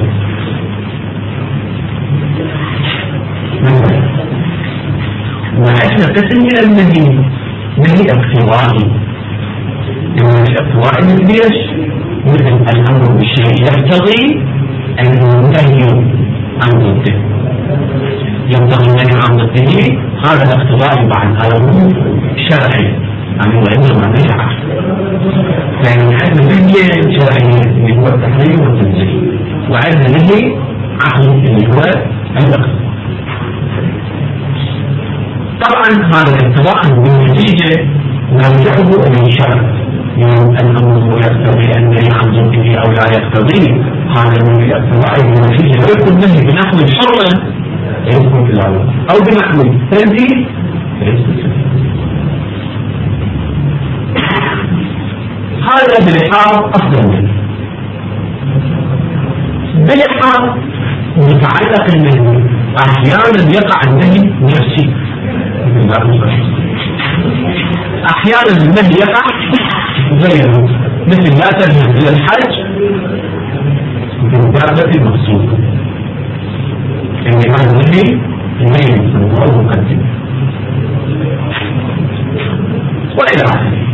وعندنا قسم من النهي نهي اقتضائي. الاقتضاء من ليش؟ مثل الأمر بالشيء يقتضي النهي عن ضده، يقتضي النهي عن ضده. هذا الاقتضاء بعد هذا شرعي يعني وإنما بدعة. يعني عندنا نهي شرعي اللي هو التحريم والتنزيل، وعندنا نهي عقلي اللي هو الاقتضاء. طبعا هذا الاقتضاء بالنتيجة نرجعه إلى الشرع، يعني الأمر يقتضي النهي عن ضده أو لا يقتضي. هذا من الاقتضاء بالنتيجة يكون النهي بنحو الحرمة يكون في الأول أو بنحو التنزيل. هذا بلحاظ أفضل منه. بلحاظ متعلق النهي أحيانا يقع النهي نفسي، أحيانا النهي يقع غيره، مثل لا تذهب إلى الحج بالدابة المقصودة، يعني هذا النهي هو مقدم وإلى آخره.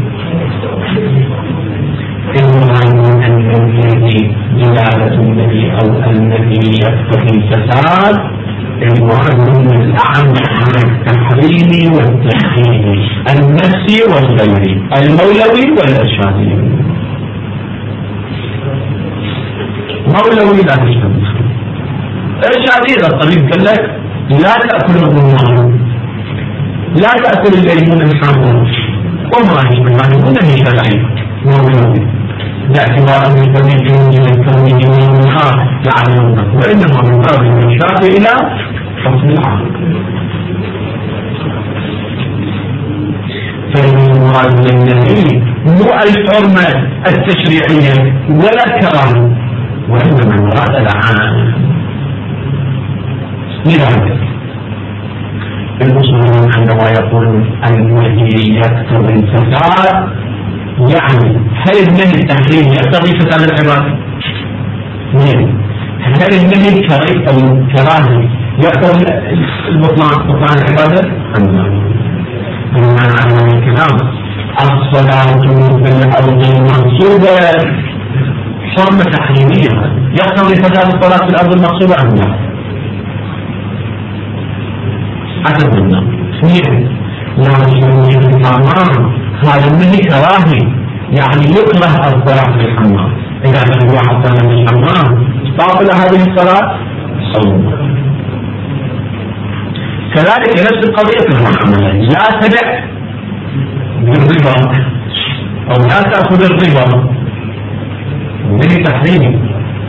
إنما أن النهي دلالة النهي أو النهي يقتضي الفساد المراد من الأعم عن التحريم والتحريم النفسي والغيري المولوي والإرشادي. مولوي لا تشرب الخمر، إرشادي إذا الطبيب قال لك لا تأكل الرمان، لا تأكل الليمون الحامض وما هي من نهي شرعي مولوي باعتبار أن الطبيب ينزل الكون يوم النهار يعلمك، وإنما من باب الإرشاد إلى حكم العقل. فالمراد من النهي مو الحرمة التشريعية ولا الكرامة، وإنما المراد العام. لذلك المسلمون عندما يقولون النهي يقتضي الفساد، يعني هل النهي التحريم يقتضي فساد العبادة؟ هل النهي الكراهي يقتضي بطلان العبادة؟ بناء على الكلام الصلاة بالأرض المنصوبة حرمة تحريمية، يقتضي فساد الصلاة في الأرض المنصوبة أم لا؟ حسب النظر لا يجوز الحرام هذا النهي كراهي، يعني يكره الصلاة في الحمام. إذا كان الواحد صلى في الحمام باطلة هذه الصلاة صوم. كذلك نفس القضية في المعاملة، لا تبع بالربا أو لا تأخذ الربا من تحريم.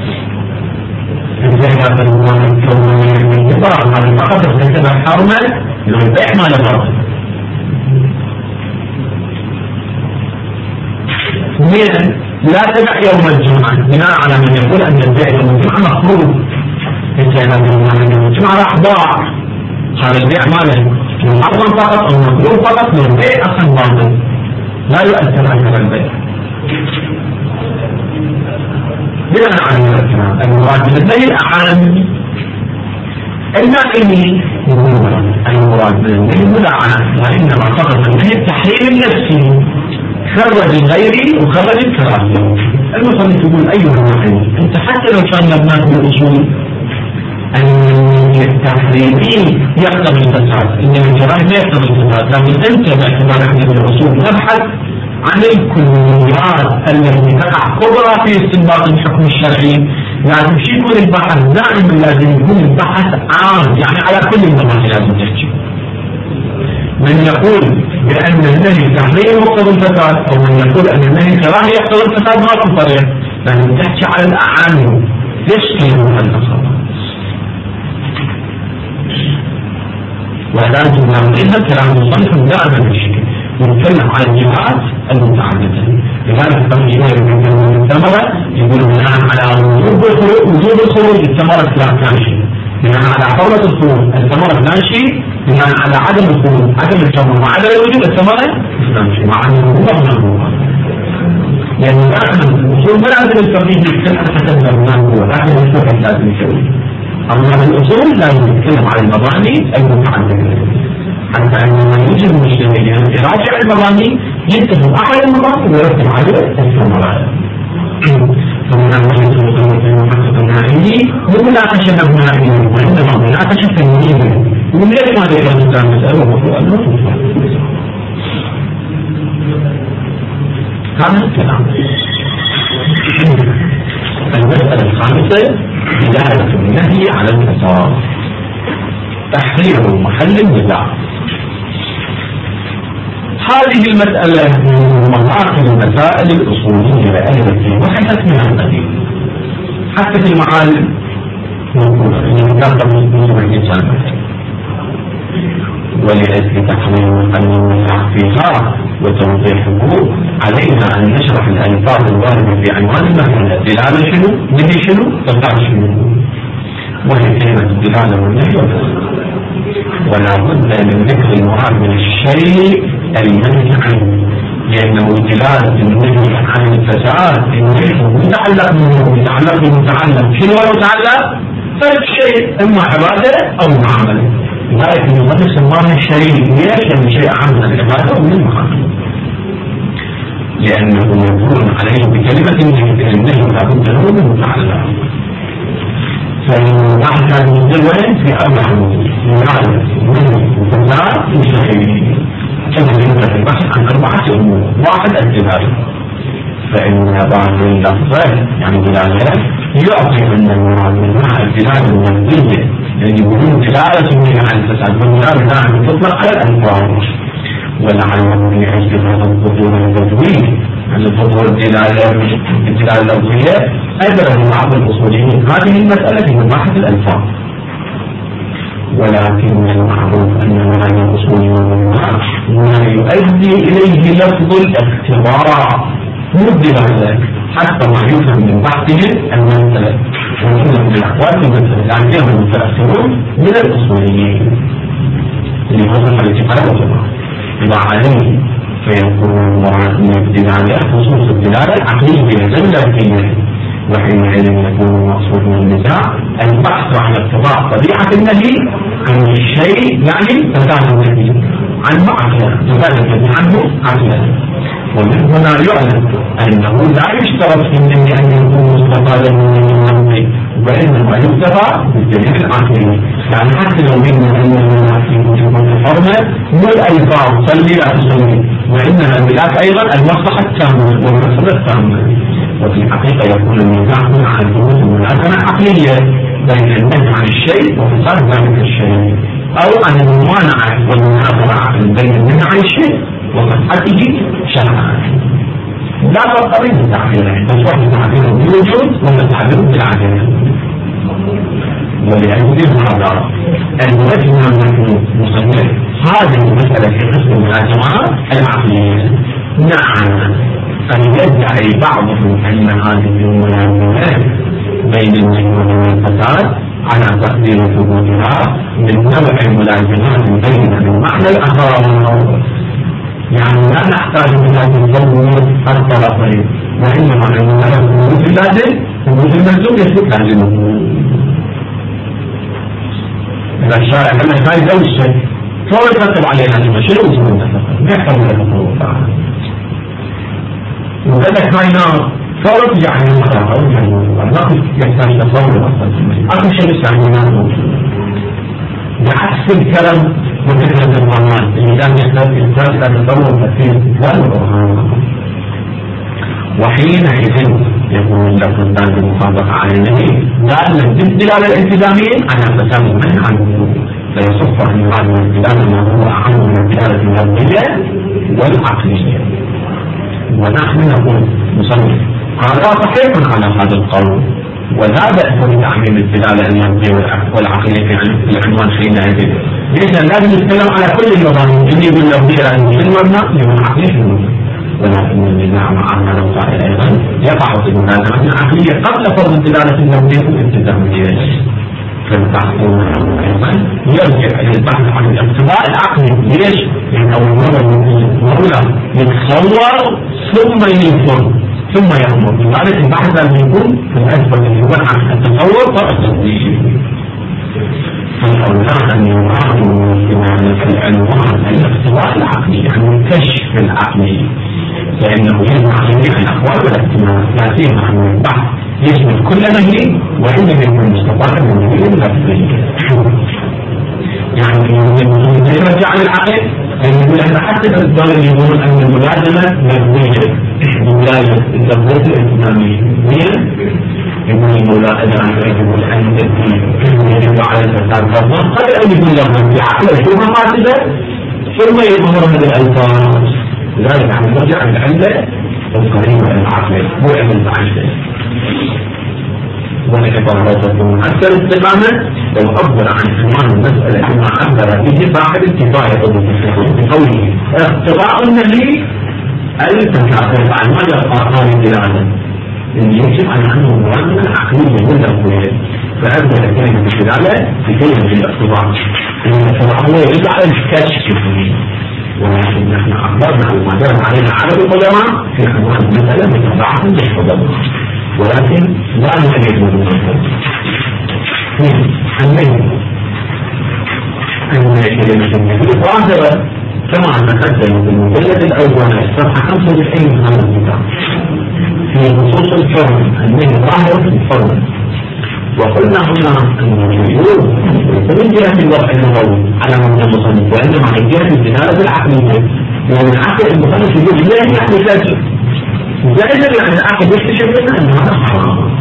إذا كان الربا هذا فقط تتبع حرما لو البيع ما له. اثنين، لا تبع يوم الجمعة بناء على من يقول أن البيع يوم الجمعة مفروض. إذا كان يوم الجمعة راح ضاع، هذا البيع ماله محرم فقط أو مكروه فقط، من البيع أصلا باطل لا يؤثر على البيع. بناء على الكلام المراد بالنهي الأعان المعنى المراد بالنهي الملعنة، وإنما فقط النهي التحريم النفسي خرج غيري وخرج الكراهية. المصنف يقول أيها المعنى أنت حتى لو كان مبناك بالأصول التحريمي يقتضي الفساد، إنما الكراهية لا يقتضي الفساد، لكن أنت باعتبارك من الأصول نبحث عن الكليات التي تقع كبرى في استنباط الحكم الشرعي. لازم شيء يكون البحث دائما لازم يكون البحث عام، يعني على كل النواحي لازم تحكي. من يقول بأن النهي تحريم يقتضي الفساد أو من يقول أن النهي كراهية يقتضي الفساد ما في فرق، لازم تحكي على الأعان. ليش كلمة الفساد؟ ولازم نعملها كلام المصنف دائما بالشكل نتكلم على الجهات المتعددة. لذلك طبعا يقول الثمرة يقول بناء على وجود الخروج الثمرة فلان شيء، بناء على حرمة الخروج الثمرة فلان شيء، بناء على عدم الخروج عدم الثمرة وعدم الوجود الثمرة فلان شيء، مع أنه هو يعني الأصول ما لازم الترتيب يتكلم حسب المبنى هو، لكن الفقه لازم يسوي. أما الأصول لازم يتكلم على المباني المتعددة، حتى أن من يوجد المجتمعين يراجع المباني يتفق أحد المباني ويرتب عليه الثمرات. فمن المجلس المحقق النائي بمناقشة مبنائية وإنما مناقشة فنية. ومن ليش ما ذكر الإسلام مسألة ومسألة هذا الكلام. المسألة الخامسة دلالة النهي على الفساد، تحرير محل النزاع. هذه المسألة من مراكز المسائل الأصولية التي بحثت منها القديم، حتى في المعالم ولأجل تحرير محل النزاع فيها وتوضيحه علينا أن نشرح الألفاظ الواردة في عنوان المسألة. دلالة شنو؟ نهي شنو؟ تفعل شنو؟ وهي كلمة الدلالة والنهي، ولا بد من ذكر المراد من الشيء المنهي عنه، لأنه دلالة النهي عن الفساد النهي متعلق منه يتعلق بالمتعلم. شنو هو المتعلق؟ فالشيء إما عبادة أو معاملة، لكن المؤلف سماه الشيء. ليش؟ لأن شيء عام من العبادة ومن المعاملة، لأنه يكون عليه بكلمة النهي لابد له من متعلق. فالبحث هذا الجدول في أربع مرحلة من الفساد مستحيل. كما في البحث عن أربعة أمور. واحد الدلالة، فإن بعض اللفظات يعني دلالة يعطي أن المراد منها الدلالة المنزلية، يعني يقولون دلالة منها عن الفساد والدلالة نعم تطلق على الألفاظ، ولعله يعجب هذا الظهور البدوي عن الظهور الدلالة اللفظية أدرى بعض الأصوليين هذه المسألة في مباحث الألفاظ. ولكن المعروف أن هذا الأصول ما يؤدي إليه لفظ الاختبار مدلالة حتى ما يفهم من بحثهم المسألة، ونحن من الأقوال المسألة لأنهم المتأثرون من الأصوليين لهذا الاعتقاد وعليه فيكون المراد من الدلالة خصوص الدلالة العقلية التي وحينئذ يكون المقصود من النزاع البحث عن اتباع طبيعة النهي عن الشيء، يعني فساد النهي عنه عقلا، فساد النهي عنه عقلا. ومن هنا يعلم أنه لا يشترط في النهي أن يكون مستفادا من النهي، وإنما يكتفى بالدليل العقلي. يعني حتى لو قلنا أن النهي في وجوب الحرمة مو الألفاظ صلي لا تصلي، وإنما الملاك أيضا المصلحة التامة والمفسدة التامة. وفي الحقيقة يكون النزاع هنا عن ثبوت الملازمة عقلية بين النهي عن الشيء وفساد ذلك الشيء، أو عن الممانعة والمناظرة بين النهي عن الشيء وصحته شرعا. لا فرق بين التعبيرين، بل واحد تعبيره بالوجود ولا تعبيره بالعدم. ولأجل هذا المجمع نحن نصنف هذه المسألة في قسم الملازمات العقلية. نعم، أن يدعي بعضهم أن هذه الملازمات بين النهي والفساد على تقدير ثبوتها من نوع الملازمات البينة بالمعنى الآخر، يعني لا نحتاج إلى تنظيم الطرفين، وإنما عندنا ثبوت اللازم ثبوت الملزوم يثبت لازمه. إذا الشارع لما يفعل ذوي الشيء فهو يرتب عليه لازمة، شنو وجود المتفق؟ ما يحتاج إلى تطور تعالى. وإذا كان فرض يعني المخاطر يعني النقل يحتاج تصور أصلا. أخر شيء يستعملونه بعكس الكلام وفكرة الضمان اللي كان يحتاج إلى تصور تفسير الإسلام والقرآن. وحينئذ يكون لكم ذلك المطابقة على النهي دالا بالدلالة الالتزامية على فساد المنع عنه، فيصف عن المراد من الدلالة ما هو أعم من الدلالة اللفظية والعقلية. ونحن نقول مصنف هذا صحيح على هذا القول، ولا بأس بتعميم الدلالة اللفظية والعقلية في العنوان حينئذ. ليس لازم نتكلم على كل المضامين اللي يقول اللفظية لأنه المبنى يكون عقلية، ولكن النزاع مع هذا القائل أيضا يقع في الملازمة العقلية قبل فرض الدلالة اللفظية والالتزامية. فالتحقيق أيضا يرجع إلى البحث عن الاقتضاء العقلي. ليش؟ لأن أول مرة يتصور ثم ينفر ثم يأمر، لذلك البحث لازم يكون في الأسفل اللي هو عن التصور والتطبيق. فالأولى أن يراد في العنوان الاقتضاء العقلي، يعني الكشف العقلي، لأنه يجمع جميع الأقوال والاحتمالات، لا سيما أن البحث يشمل كل نهي وإنما يكون مستطاعا من النهي اللفظي. يعني يرجع للعقل يقول أن حتى الدول يقولون أن الملازمة لفظية، الملازمة اللفظية الإسلامية يقول الملازمة يقول أن يجب على الفساد لفظا قبل أن يكون لفظا بعقله ثم قاصدا ثم يظهر هذه الألفاظ. لذلك عم نرجع للعلة القريبة العقل مو علم العقل. ولكن لا تكون أكثر استقامة لو أفضل عن عنوان المسألة كما أخبر به صاحب الكفاية بقوله اقتضاء النهي التكاثر عن مدى آثار الدلالة اللي يكشف عن أنه المراد العقلية واللفظية، فأبدأ كلمة الدلالة بكلمة الاقتضاء. الاقتضاء هو يرد على الكشف، ولكن نحن أخبرنا وما جرى علينا عدد القدماء في عنوان المسألة متبعة بالقدماء، ولكن لا نؤيد من المنطق. أن كلمة النبي ظاهرة كما تقدم في المجلد الأول صفحة 95 من هذا الكتاب في نصوص الحرم، أنه ظاهرة الحرم. وقلنا هنا أن الجمهور من جهة الوضع اللغوي على مبنى المصنف، وإنما من جهة الدلالة العقلية، لأن العقل المصنف يقول لا يعني كذب زائدا يعني العقل يكتشف لنا أن هذا حرام،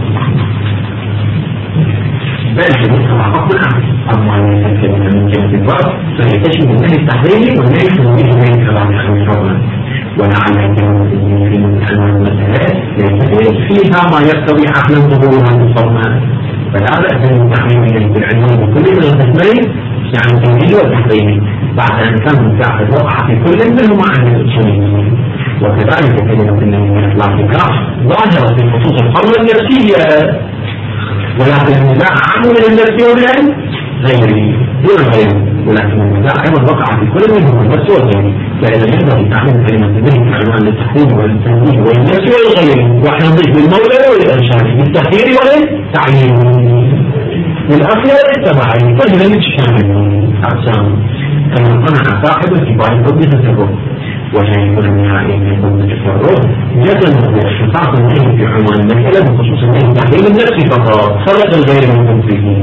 بل يمكن عقل العقل. أما يتكلم من جهة الوضع فيكتشف النهي التحريمي والنهي التنزيهي من كلام عن الحرم، ولعل يكون في أن المسألة فيها ما يقتضي عقلا ظهورها المصرمات، فلا بأس من تحريم بالعنوان بكل من القسمين، يعني التنزيل والتحريم، بعد أن كان مساعد وقع في كل منهما عن الأصوليين. وكذلك كلمة النبي من إطلاق الكراهة ظاهرة في نصوص الحرمة النفسية، ولكن النزاع عام من النفس ومن غيره دون غيره، ولكن النزاع أيضا وقع في كل منهما النفس والغيره، فإذا ينبغي تعميم كلمة النبي بعنوان للتحريم والتنزيه والنفس والغيره، وإحنا نضيف بالمولى والإرشاد بالتخيير والتعليم والأصل والتبعي كل ذلك شامل أقسام. كما صنع صاحب الكفاية تطبيق التفرق، وشيء النهائي يكون التفرق يتم باختصاص النهي في عنوان المسألة بخصوص النهي تحريم النفس فقط فرق الغير من تنزيه.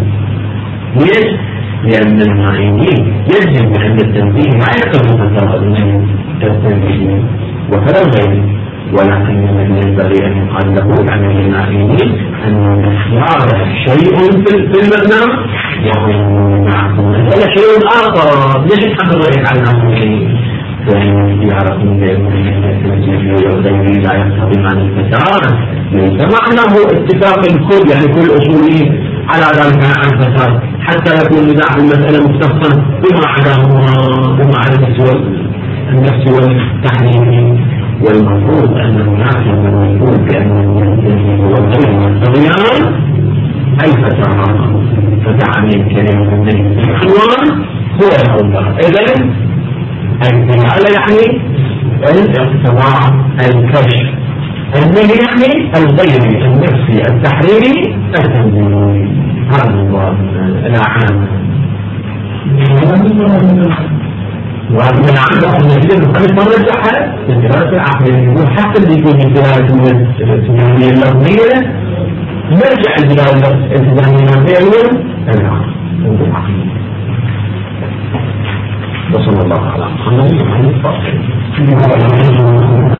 ليش؟ لأن المعينين يجب أن التنزيه لا يقتضي فساد النهي كالتنزيل وكذا غيره. ولكن الذي ينبغي أن يقال له عن الإيمانيين أن الاختيار شيء في المبنى وهم معكم هذا شيء آخر. ليش تحب رأيك على الأمرين؟ فإن اختياركم للتنزيل والغير لا يقتضي معنى الفساد. ليس معناه اتفاق الكل يعني كل أصولي على ذلك عن فساد حتى يكون نزاع المسألة مختصا بما عدا النفس والتحريم. والمفروض أن هناك من يقول بأن التنزيل والغير يقتضيان الفساد فتعني كلمة من الحوار هو الأول. إذن الدلالة يعني الاقتضاء الكشف، النهي يعني الغير النفسي التحريري التنزيلي. هذا هو الأعلام. ومن عندهم النتيجة خمس مرات جاءها الدلالة العقلية وحتى اللي يكون الدلالة الالتزامية اللفظية نرجع الدلالة الالتزامية اللفظية العقلية. وصلى الله على محمد وعلى آله وصحبه.